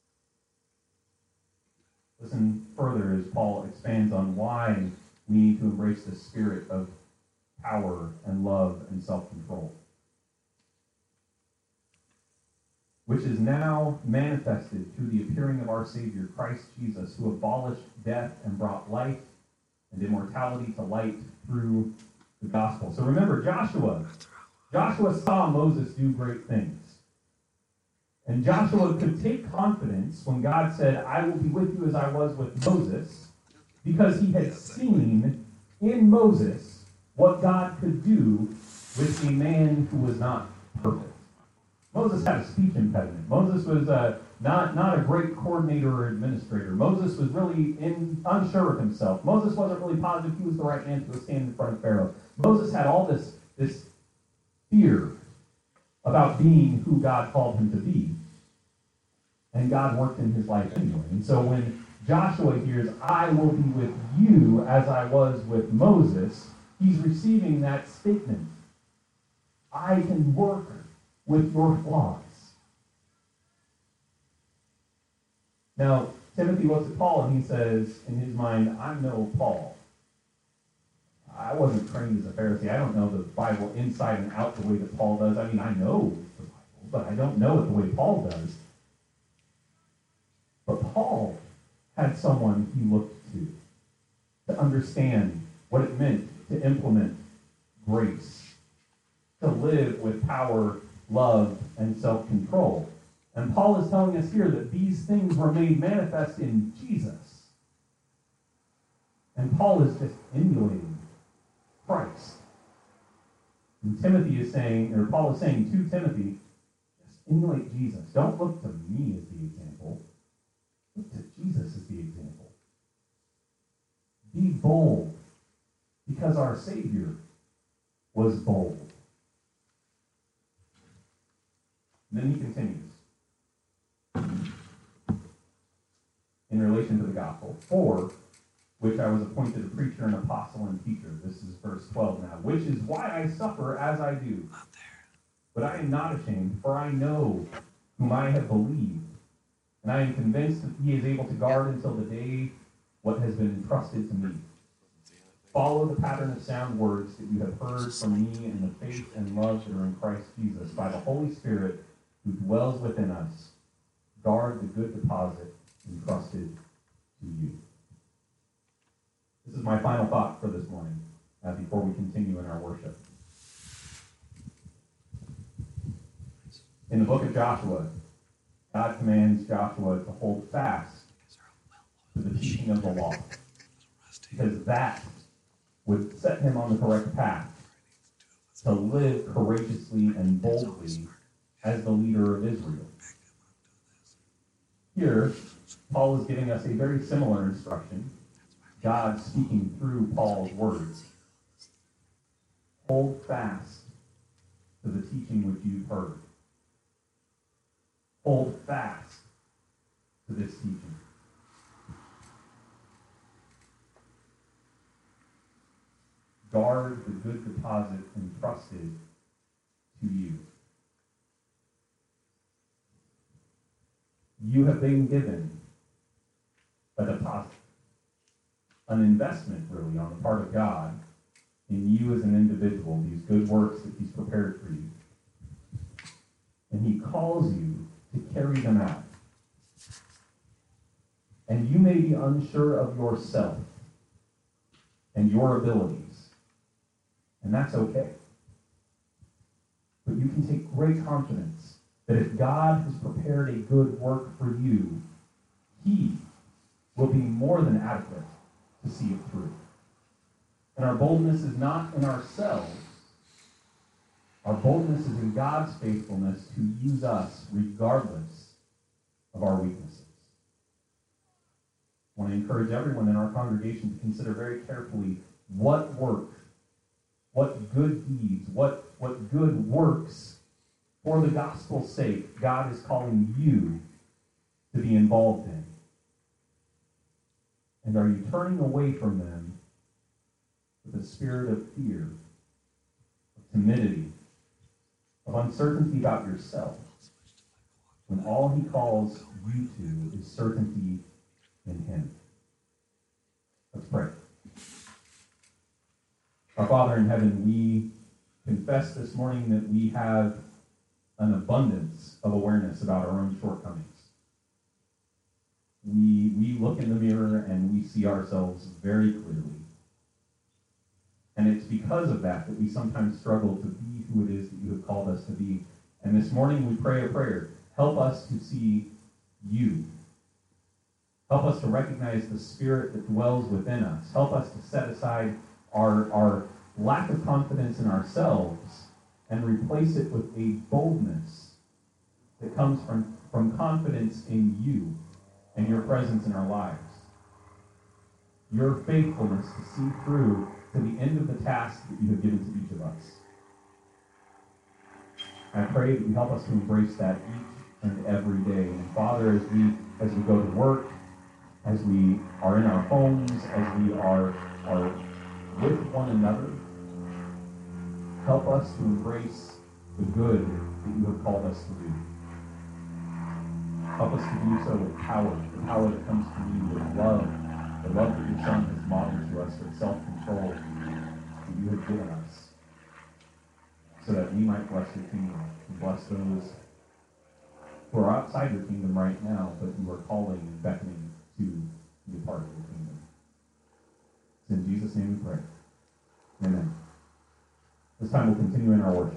Listen further as Paul expands on why we need to embrace the spirit of power and love and self-control, which is now manifested through the appearing of our Savior, Christ Jesus, who abolished death and brought life and immortality to light through the gospel. So remember, Joshua. Joshua saw Moses do great things. And Joshua could take confidence when God said, I will be with you as I was with Moses, because he had seen in Moses what God could do with a man who was not perfect. Moses had a speech impediment. Moses was uh, not, not a great coordinator or administrator. Moses was really in, unsure of himself. Moses wasn't really positive he was the right man to stand in front of Pharaoh. Moses had all this, this fear about being who God called him to be. And God worked in his life anyway. And so when Joshua hears, I will be with you as I was with Moses, he's receiving that statement. I can work with your flaws. Now, Timothy looks at Paul and he says, in his mind, I know Paul. I wasn't trained as a Pharisee. I don't know the Bible inside and out the way that Paul does. I mean, I know the Bible, but I don't know it the way Paul does. But Paul had someone he looked to to understand what it meant to implement grace, to live with power, love, and self-control. And Paul is telling us here that these things were made manifest in Jesus. And Paul is just emulating Christ. And Timothy is saying, or Paul is saying to Timothy, just emulate Jesus. Don't look to me as the example. Look to Jesus as the example. Be bold, because our Savior was bold. And then he continues. In relation to the gospel, for which I was appointed a preacher and apostle and teacher. This is verse twelve now. Which is why I suffer as I do. But I am not ashamed, for I know whom I have believed. And I am convinced that he is able to guard until the day what has been entrusted to me. Follow the pattern of sound words that you have heard from me in the faith and love that are in Christ Jesus. By the Holy Spirit who dwells within us, guard the good deposit entrusted to you. This is my final thought for this morning, uh, before we continue in our worship. In the book of Joshua, God commands Joshua to hold fast to the teaching of the law, because that would set him on the correct path to live courageously and boldly as the leader of Israel. Here, Paul is giving us a very similar instruction, God speaking through Paul's words. Hold fast to the teaching which you've heard. Hold fast to this teaching. Guard the good deposit entrusted to you. You have been given a deposit, an investment, really, on the part of God in you as an individual, these good works that he's prepared for you. carry them out. And you may be unsure of yourself and your abilities, and that's okay. But you can take great confidence that if God has prepared a good work for you, He will be more than adequate to see it through. And our boldness is not in ourselves. Our boldness is in God's faithfulness to use us regardless of our weaknesses. I want to encourage everyone in our congregation to consider very carefully what work, what good deeds, what, what good works for the gospel's sake God is calling you to be involved in. And are you turning away from them with a spirit of fear, of timidity, of uncertainty about yourself, when all He calls you to is certainty in Him? Let's pray. Our Father in heaven, we confess this morning that we have an abundance of awareness about our own shortcomings. We, we look in the mirror and we see ourselves very clearly. And it's because of that that we sometimes struggle to be who it is that you have called us to be. And this morning we pray a prayer. Help us to see you. Help us to recognize the Spirit that dwells within us. Help us to set aside our, our lack of confidence in ourselves and replace it with a boldness that comes from, from confidence in you and your presence in our lives. Your faithfulness to see through to the end of the task that you have given to each of us. I pray that you help us to embrace that each and every day. And Father, as we as we go to work, as we are in our homes, as we are, are with one another, help us to embrace the good that you have called us to do. Help us to do so with power, the power that comes from you, with love, the love that your Son has modeled to us, with self-control that you have given us, so that we might bless your kingdom and bless those who are outside your kingdom right now, but who are calling and beckoning to be a part of your kingdom. It's in Jesus' name we pray. Amen. This time we'll continue in our worship.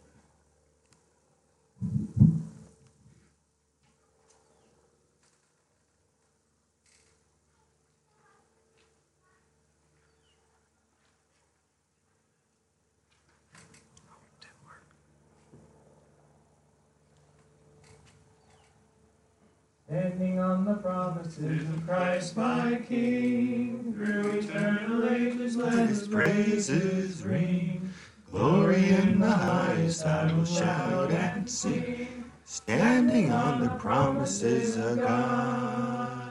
Standing on the promises of Christ my King, through eternal ages let His praises ring. Glory in the highest I will shout and sing, standing on the promises of God.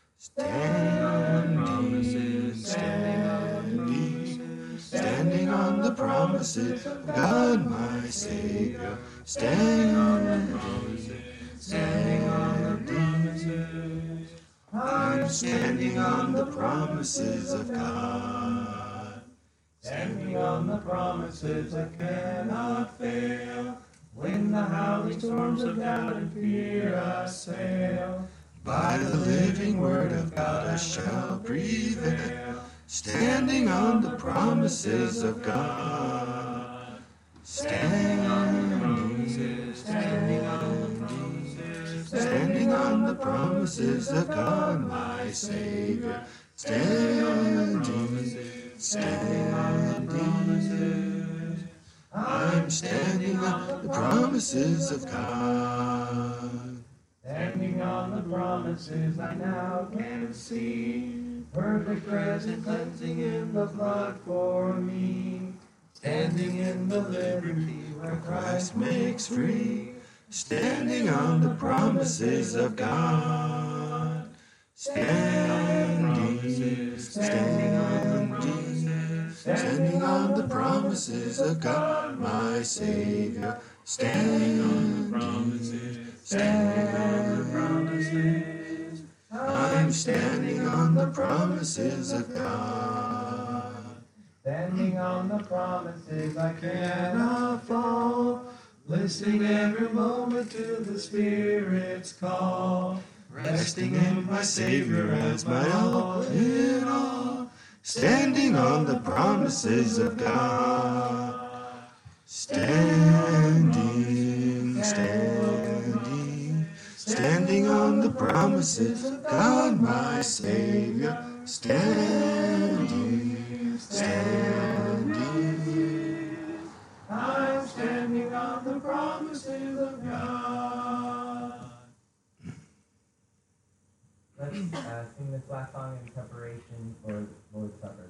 Standing, standing, standing on the promises of God, my Savior. Standing on the promises, standing on the promises. I'm standing on the promises of God. Standing on the promises that cannot fail. When the howling storms of doubt and fear assail, by the living word of God I shall prevail. Standing on the promises of God. Standing on the promises, standing on the promises, standing on the promises of God, my Savior. Standing on the promises, standing on the promises. I'm standing on the promises of God. Standing on the promises I now can see. Perfect rest and cleansing in the blood for me. Standing in the liberty where Christ makes free. Standing on the promises of God. Standing, standing on Jesus, standing on the promises of God, my Savior. Standing on the promises, standing on the promises. I'm standing on the promises of God. Standing on the promises I cannot fall. Listen listening every moment to the Spirit's call, resting in my Savior as my all in all, standing on the promises of God. Standing, standing, standing on the promises of God, my Savior. Standing, standing. I'm standing on the promises of God. Let's uh, sing this last song in preparation for the Lord's Supper.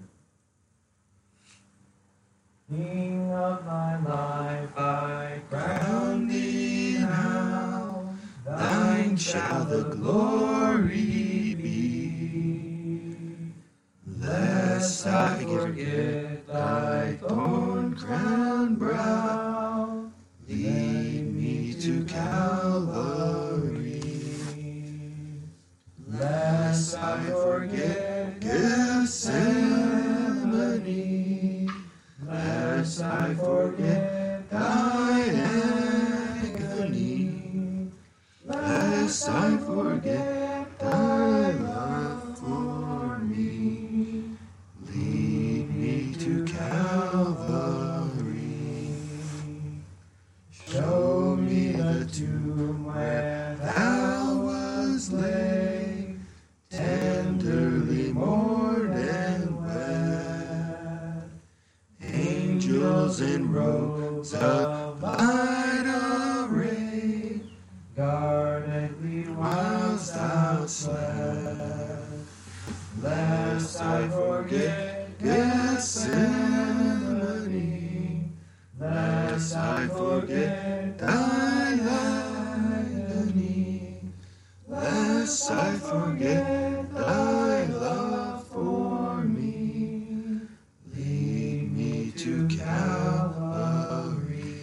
King of my life, I crown thee now. Thine shall the glory be. Lest I forget thy thorn-crowned brow, lead me to Calvary. Lest I forget Gethsemane, lest I forget thy agony, lest I forget thy love for me, lead me to Calvary. Show me the tomb where thou wast laid, tenderly mourned and wed. Angels in robes of light arrayed guarded thee whilst thou slept. Lest I forget Gethsemane, lest I forget thy agony, lest I forget thy love for me, lead me to Calvary.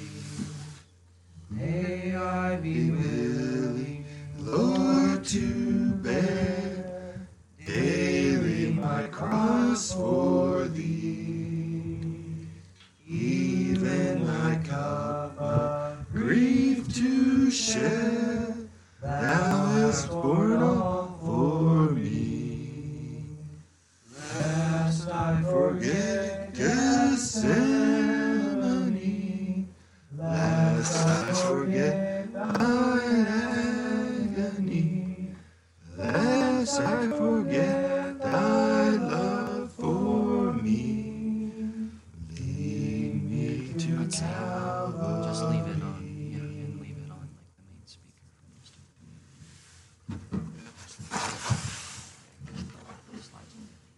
May I be willing, Lord, to bear daily my cross for thee, even my cup of grief to share. Thou hast borne all for me. Lest I forget Gethsemane, lest I forget thine agony, lest I forget thy love for me, lead me to Calvary. Just leave it on, yeah, and leave it on like the main speaker for most of the slides.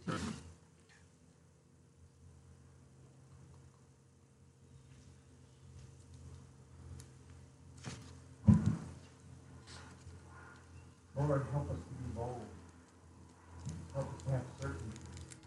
Lord, help us to be bold. Help us to have certainty.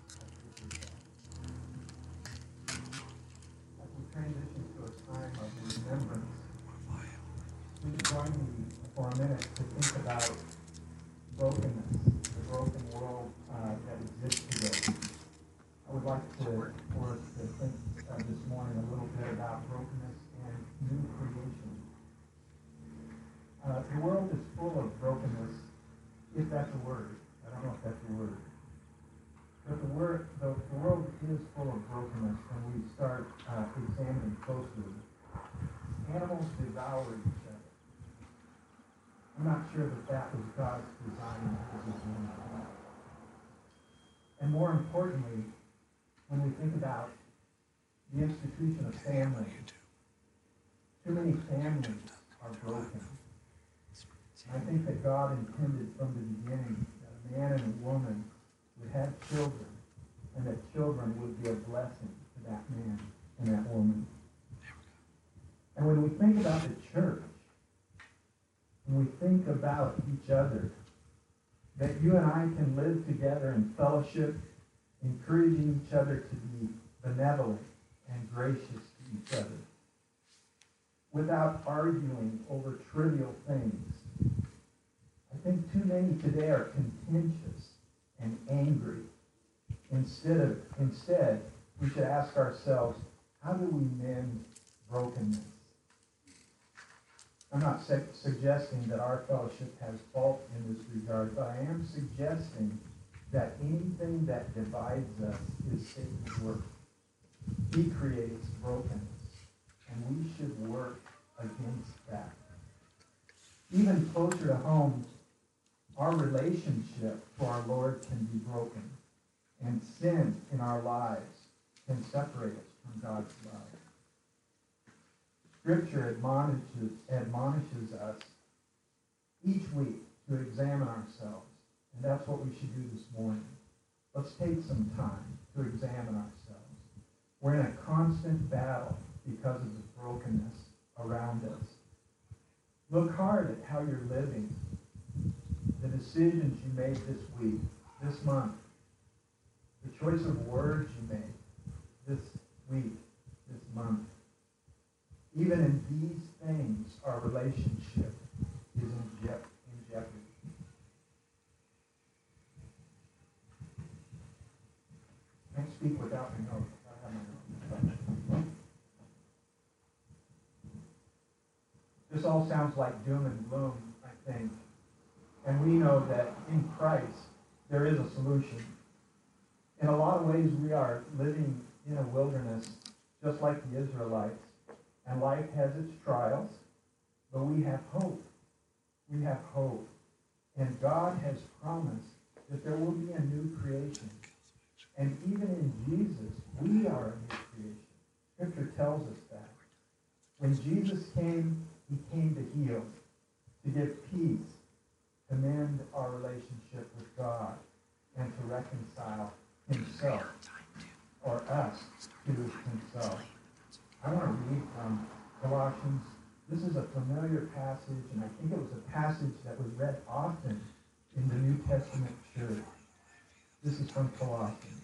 As we transition to a time of remembrance, please join me for a minute to think about brokenness, the broken world uh, that exists today. I would like to, for us to think uh, this morning a little bit about brokenness and new creation. Uh, the world is full of brokenness, if that's a word. I don't know if that's a word. But the, word, the, the world is full of brokenness when we start uh, examining closely. Animals devour each other. I'm not sure that that was God's design for this world. And more importantly, when we think about the institution of family, too many families are broken. I think that God intended from the beginning that a man and a woman would have children, and that children would be a blessing to that man and that woman. And when we think about the church, when we think about each other, that you and I can live together in fellowship, encouraging each other to be benevolent and gracious to each other, without arguing over trivial things. I think too many today are contentious and angry. Instead of, instead, we should ask ourselves, how do we mend brokenness? I'm not su- suggesting that our fellowship has fault in this regard, but I am suggesting that anything that divides us is Satan's work. He creates brokenness, and we should work against that. Even closer to home, our relationship to our Lord can be broken, and sin in our lives can separate us from God's love. Scripture admonishes, admonishes us each week to examine ourselves, and that's what we should do this morning. Let's take some time to examine ourselves. We're in a constant battle because of the brokenness around us. Look hard at how you're living, the decisions you made this week, this month, the choice of words you made this week, this month. Even in these things, our relationship is in, je- in jeopardy. I can't speak without my notes. I have my notes. This all sounds like doom and gloom, I think. And we know that in Christ, there is a solution. In a lot of ways, we are living in a wilderness, just like the Israelites. And life has its trials, but we have hope. We have hope. And God has promised that there will be a new creation. And even in Jesus, we are a new creation. Scripture tells us that. When Jesus came, he came to heal, to give peace, to mend our relationship with God, and to reconcile himself, or us, to himself. I want to read from Colossians. This is a familiar passage, and I think it was a passage that was read often in the New Testament church. This is from Colossians.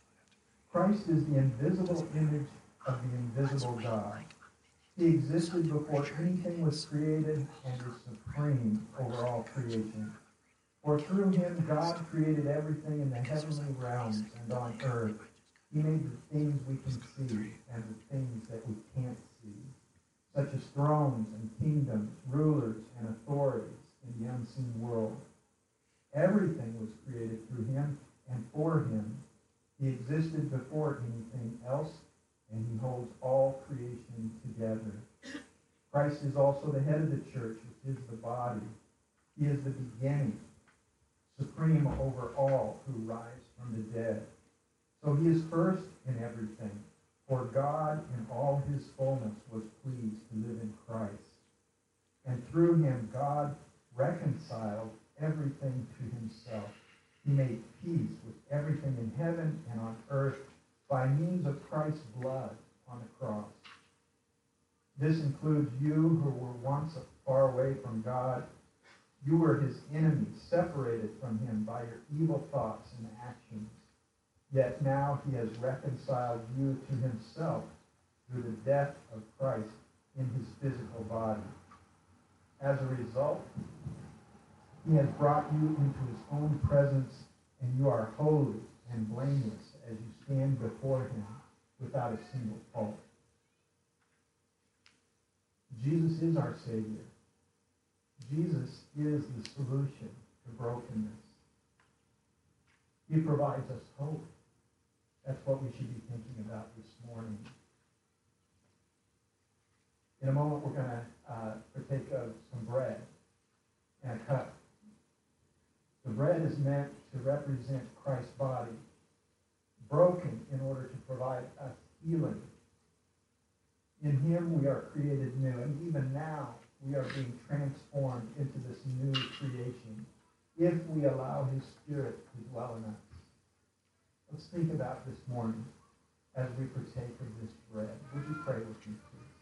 Christ is the invisible image of the invisible God. He existed before anything was created and is supreme over all creation. For through him God created everything in the heavenly realms and on earth. He made the things we can see and the things that we can't see, such as thrones and kingdoms, rulers and authorities in the unseen world. Everything was created through him and for him. He existed before anything else, and he holds all creation together. Christ is also the head of the church, which is the body. He is the beginning, supreme over all who rise from the dead. So he is first in everything, for God in all his fullness was pleased to live in Christ. And through him God reconciled everything to himself. He made peace with everything in heaven and on earth by means of Christ's blood on the cross. This includes you who were once far away from God. You were his enemies, separated from him by your evil thoughts and actions. Yet now he has reconciled you to himself through the death of Christ in his physical body. As a result, he has brought you into his own presence, and you are holy and blameless as you stand before him without a single fault. Jesus is our Savior. Jesus is the solution to brokenness. He provides us hope. That's what we should be thinking about this morning. In a moment, we're going to uh, partake of some bread and a cup. The bread is meant to represent Christ's body, broken in order to provide us healing. In him we are created new, and even now we are being transformed into this new creation if we allow his Spirit to dwell in us. Let's think about this morning as we partake of this bread. Would you pray with me, please?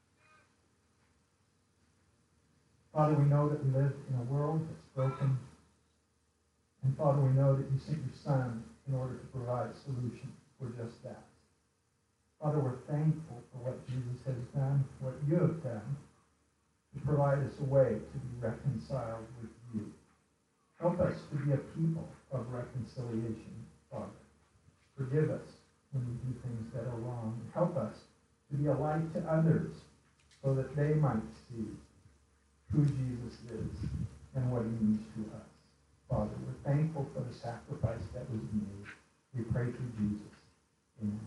Father, we know that we live in a world that's broken. And Father, we know that you sent your Son in order to provide a solution for just that. Father, we're thankful for what Jesus has done, what you have done, to provide us a way to be reconciled with you. Help us to be a people of reconciliation, Father. Forgive us when we do things that are wrong. Help us to be a light to others so that they might see who Jesus is and what he means to us. Father, we're thankful for the sacrifice that was made. We pray through Jesus. Amen.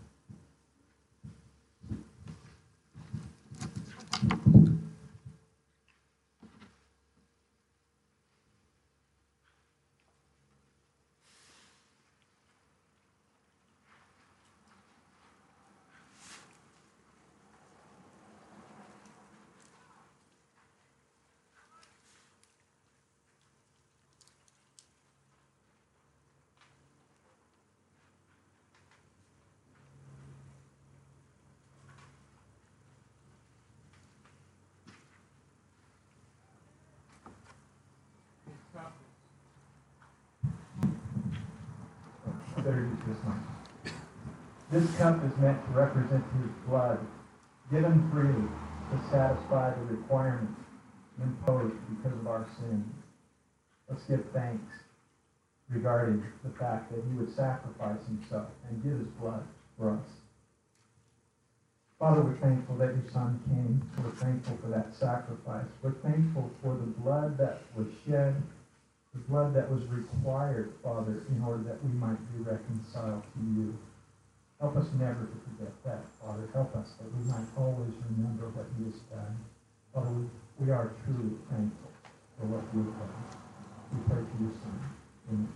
I better use this one. This cup is meant to represent his blood, given freely to satisfy the requirements imposed because of our sins. Let's give thanks regarding the fact that he would sacrifice himself and give his blood for us. Father, we're thankful that your Son came. We're thankful for that sacrifice. We're thankful for the blood that was shed, the blood that was required, Father, in order that we might be reconciled to you. Help us never to forget that, Father. Help us that we might always remember what you have done. Father, we, we are truly thankful for what you have done. We pray for your Son. Amen.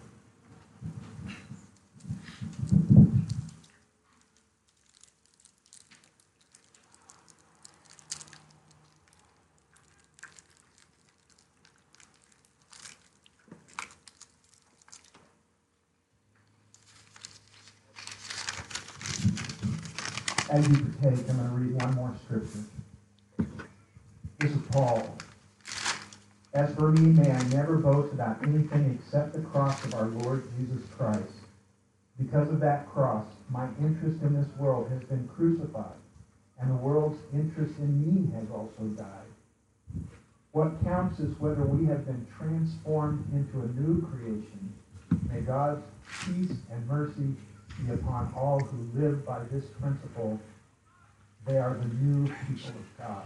As you partake, I'm going to read one more scripture. This is Paul. As for me, may I never boast about anything except the cross of our Lord Jesus Christ. Because of that cross, my interest in this world has been crucified, and the world's interest in me has also died. What counts is whether we have been transformed into a new creation. May God's peace and mercy be upon all who live by this principle. They are the new people of God.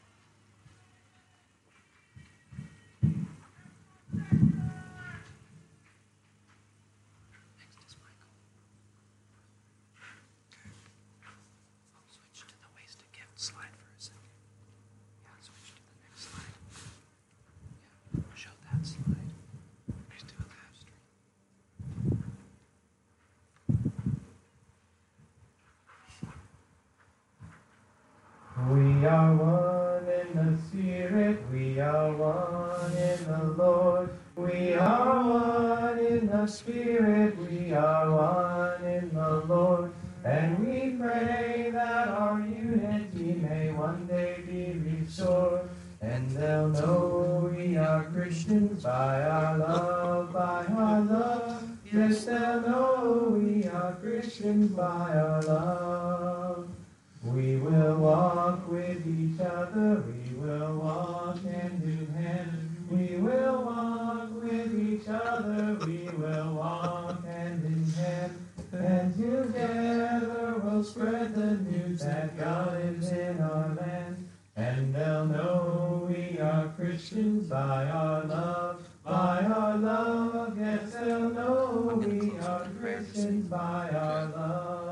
We are one in the Spirit, we are one in the Lord. We are one in the Spirit, we are one in the Lord. And we pray that our unity may one day be restored. And they'll know we are Christians by our love, by our love. Yes, they'll know we are Christians by our love. We will walk with each other, we will walk hand in hand. We will walk with each other, we will walk hand in hand. And together we'll spread the news that God is in our land. And they'll know we are Christians by our love, by our love. Yes, they'll know we are Christians by our love.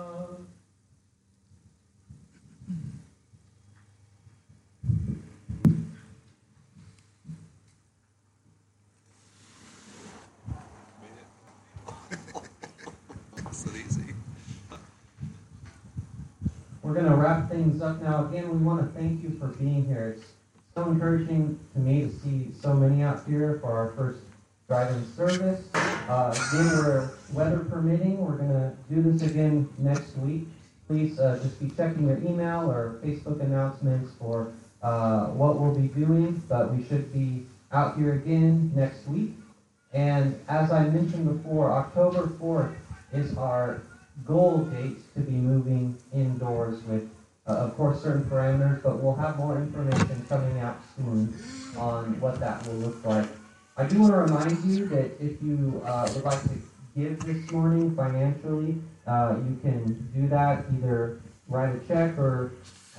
So easy. We're going to wrap things up now. Again, we want to thank you for being here. It's so encouraging to me to see so many out here for our first drive-in service. Uh, again, we're weather permitting. We're going to do this again next week. Please uh, just be checking your email or Facebook announcements for uh, what we'll be doing. But we should be out here again next week. And as I mentioned before, October fourth is our goal date to be moving indoors with, uh, of course, certain parameters, but we'll have more information coming out soon on what that will look like. I do want to remind you that if you uh, would like to give this morning financially, uh, you can do that, either write a check or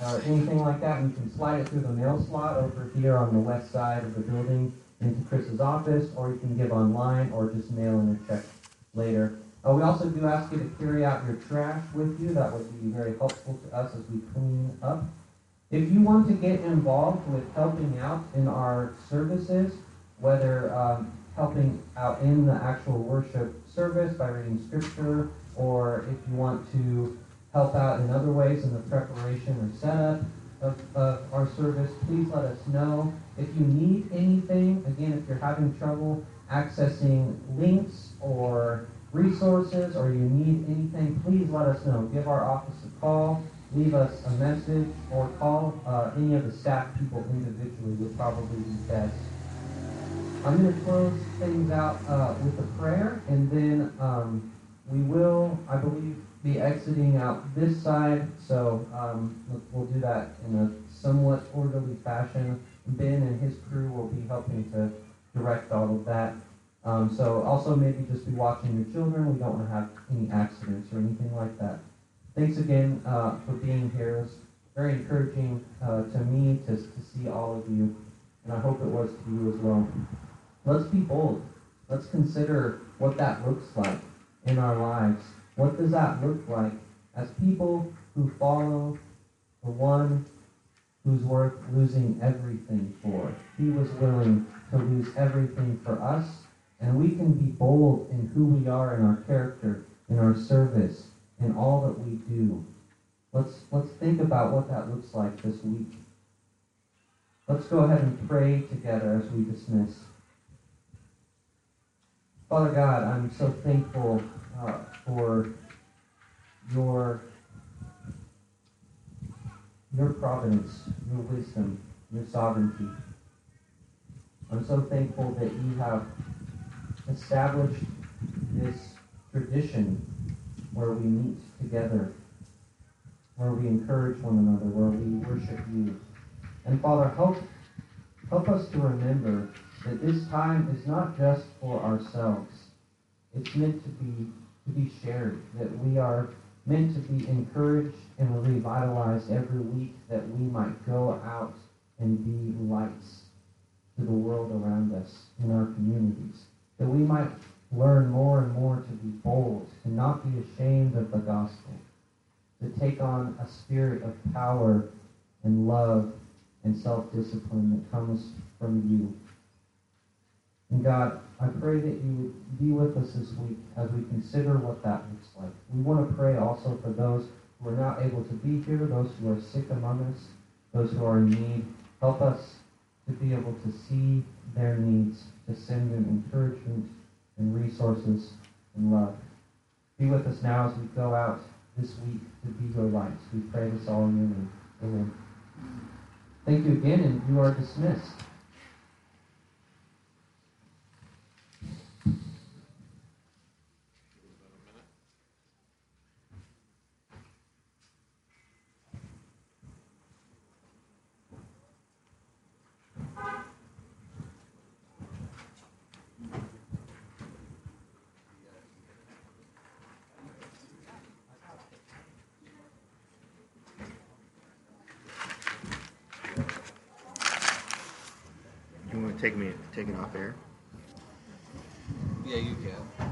or anything like that, and you can slide it through the mail slot over here on the west side of the building into Chris's office, or you can give online or just mail in a check later. Uh, we also do ask you to carry out your trash with you. That would be very helpful to us as we clean up. If you want to get involved with helping out in our services, whether um, helping out in the actual worship service by reading scripture, or if you want to help out in other ways in the preparation or setup of, of our service, please let us know. If you need anything, again, if you're having trouble accessing links or resources, or you need anything, please let us know. Give our office a call, leave us a message, or call uh, any of the staff people individually would probably be best. I'm going to close things out uh, with a prayer, and then um, we will, I believe, be exiting out this side, so um, we'll do that in a somewhat orderly fashion. Ben and his crew will be helping to direct all of that. Um, so also maybe just be watching your children. We don't want to have any accidents or anything like that. Thanks again uh, for being here. It was very encouraging uh, to me to, to see all of you, and I hope it was to you as well. Let's be bold. Let's consider what that looks like in our lives. What does that look like as people who follow the one who's worth losing everything for? He was willing to lose everything for us, and we can be bold in who we are, in our character, in our service, in all that we do. Let's, let's think about what that looks like this week. Let's go ahead and pray together as we dismiss. Father God, I'm so thankful uh, for your, your providence, your wisdom, your sovereignty. I'm so thankful that you have established this tradition where we meet together, where we encourage one another, where we worship you. And Father, help, help us to remember that this time is not just for ourselves. It's meant to be to be shared, that we are meant to be encouraged and revitalized every week, that we might go out and be lights to the world around us in our communities, that we might learn more and more to be bold, to not be ashamed of the gospel, to take on a spirit of power and love and self-discipline that comes from you. And God, I pray that you would be with us this week as we consider what that looks like. We want to pray also for those who are not able to be here, those who are sick among us, those who are in need. Help us to be able to see their needs, to send them encouragement and resources and love. Be with us now as we go out this week to be your lights. We pray this all in your name. Amen. Thank you again, and you are dismissed. You want to take me take it off air? Yeah, you can.